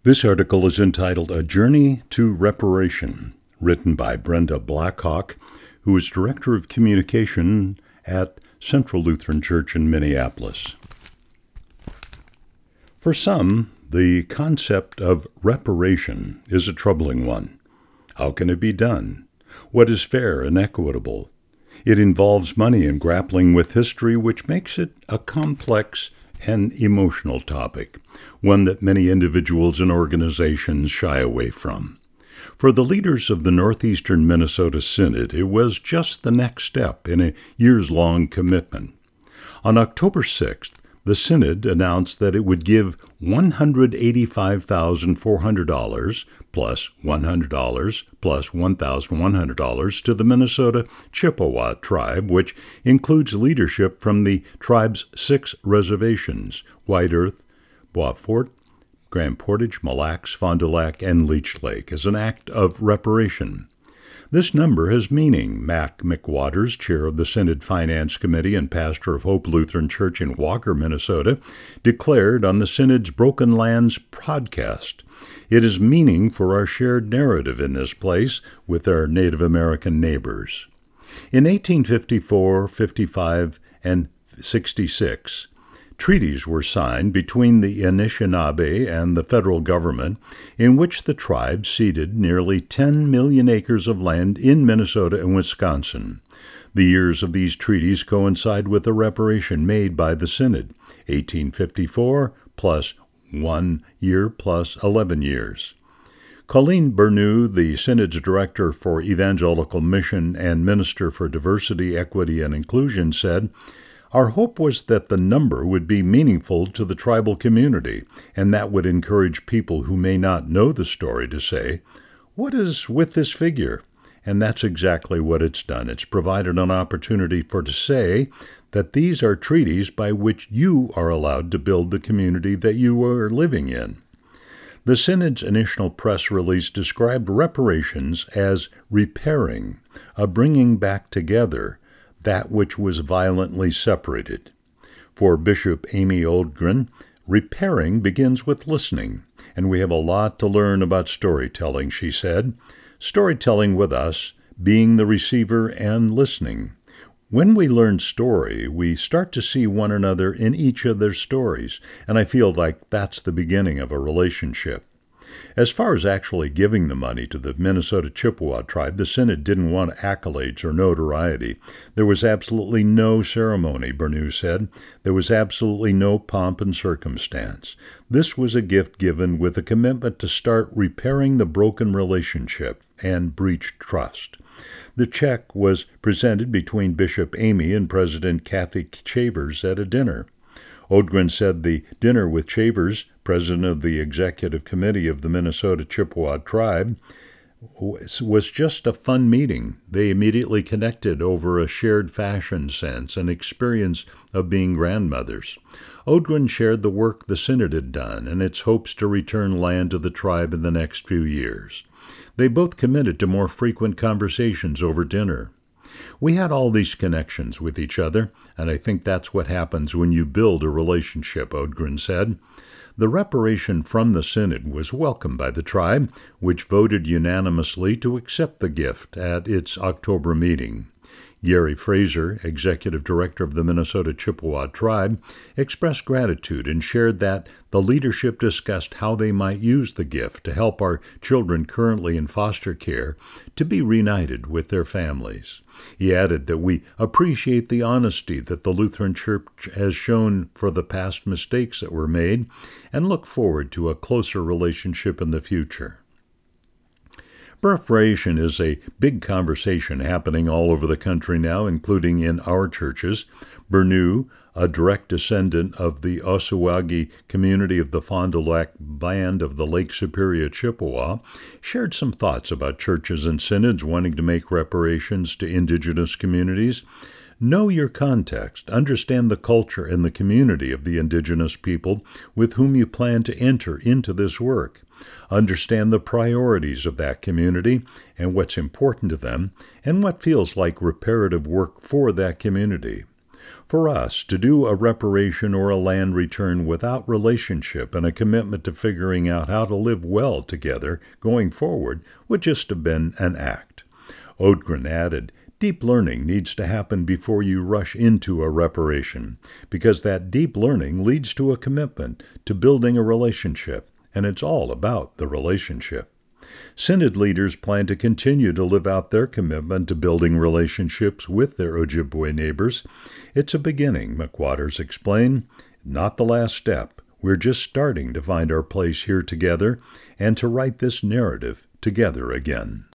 This article is entitled A Journey to Reparation, written by Brenda Blackhawk, who is Director of Communication at Central Lutheran Church in Minneapolis. For some, the concept of reparation is a troubling one. How can it be done? What is fair and equitable? It involves money and grappling with history, which makes it a complex and emotional topic, one that many individuals and organizations shy away from. For the leaders of the Northeastern Minnesota Synod, it was just the next step in a years-long commitment. On October 6th, the Synod announced that it would give $185,400 plus $100 plus $1,100 to the Minnesota Chippewa tribe, which includes leadership from the tribe's 6 reservations: White Earth, Bois Fort, Grand Portage, Mille Lacs, Fond du Lac, and Leech Lake, as an act of reparation. This number has meaning. Mac McWaters, chair of the Synod Finance Committee and pastor of Hope Lutheran Church in Walker, Minnesota, declared on the Synod's Broken Lands podcast, "It is meaning for our shared narrative in this place with our Native American neighbors." In 1854, 55, and 66, treaties were signed between the Anishinaabe and the federal government, in which the tribe ceded nearly 10 million acres of land in Minnesota and Wisconsin. The years of these treaties coincide with the reparation made by the Synod, 1854 plus 1 year plus 11 years. Colleen Berneau, the Synod's Director for Evangelical Mission and Minister for Diversity, Equity, and Inclusion, said, "Our hope was that the number would be meaningful to the tribal community, and that would encourage people who may not know the story to say, 'What is with this figure?' And that's exactly what it's done. It's provided an opportunity to say that these are treaties by which you are allowed to build the community that you are living in." The Synod's initial press release described reparations as repairing, a bringing back together, that which was violently separated. For Bishop Amy Oldgren, repairing begins with listening, and we have a lot to learn about storytelling, she said. Storytelling with us, being the receiver and listening. When we learn story, we start to see one another in each other's stories, and I feel like that's the beginning of a relationship. As far as actually giving the money to the Minnesota Chippewa tribe, the Synod didn't want accolades or notoriety. There was absolutely no ceremony, Berneau said. There was absolutely no pomp and circumstance. This was a gift given with a commitment to start repairing the broken relationship and breached trust. The check was presented between Bishop Amy and President Kathy Chavers at a dinner. Oldgren said the dinner with Chavers, president of the executive committee of the Minnesota Chippewa tribe, was just a fun meeting. They immediately connected over a shared fashion sense and experience of being grandmothers. Oldgren shared the work the Synod had done and its hopes to return land to the tribe in the next few years. They both committed to more frequent conversations over dinner. We had all these connections with each other, and I think that's what happens when you build a relationship, Oldgren said. The reparation from the Synod was welcomed by the tribe, which voted unanimously to accept the gift at its October meeting. Gary Fraser, executive director of the Minnesota Chippewa tribe, expressed gratitude and shared that the leadership discussed how they might use the gift to help our children currently in foster care to be reunited with their families. He added that we appreciate the honesty that the Lutheran Church has shown for the past mistakes that were made and look forward to a closer relationship in the future. Reparation is a big conversation happening all over the country now, including in our churches. Berneau, a direct descendant of the Osawagie community of the Fond du Lac Band of the Lake Superior Chippewa, shared some thoughts about churches and synods wanting to make reparations to indigenous communities. Know your context. Understand the culture and the community of the indigenous people with whom you plan to enter into this work. Understand the priorities of that community and what's important to them and what feels like reparative work for that community. For us, to do a reparation or a land return without relationship and a commitment to figuring out how to live well together going forward would just have been an act. Odgren added, deep learning needs to happen before you rush into a reparation, because that deep learning leads to a commitment to building a relationship, and it's all about the relationship. Synod leaders plan to continue to live out their commitment to building relationships with their Ojibwe neighbors. It's a beginning, McWatters explained, not the last step. We're just starting to find our place here together and to write this narrative together again.